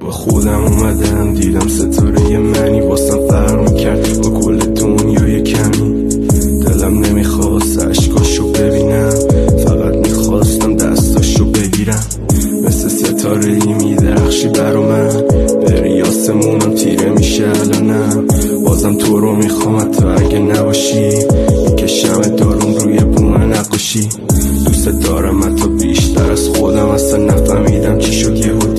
با خودم اومدم دیدم ستاره منی واسم فرق میکرد با کل دنیای کمی. دلم نمیخواست عشقاشو ببینم، فقط میخواستم دستاشو بگیرم. مثل ستاره ای میدرخشی برا من، بری آسمونم تیره میشه الانم. بازم تو رو میخوام حتی اگه نباشی، میکشم دارم روی بوم نقاشی. دوست دارم حتی بیشتر از خودم، اصلا نفهمیدم چی شد یهو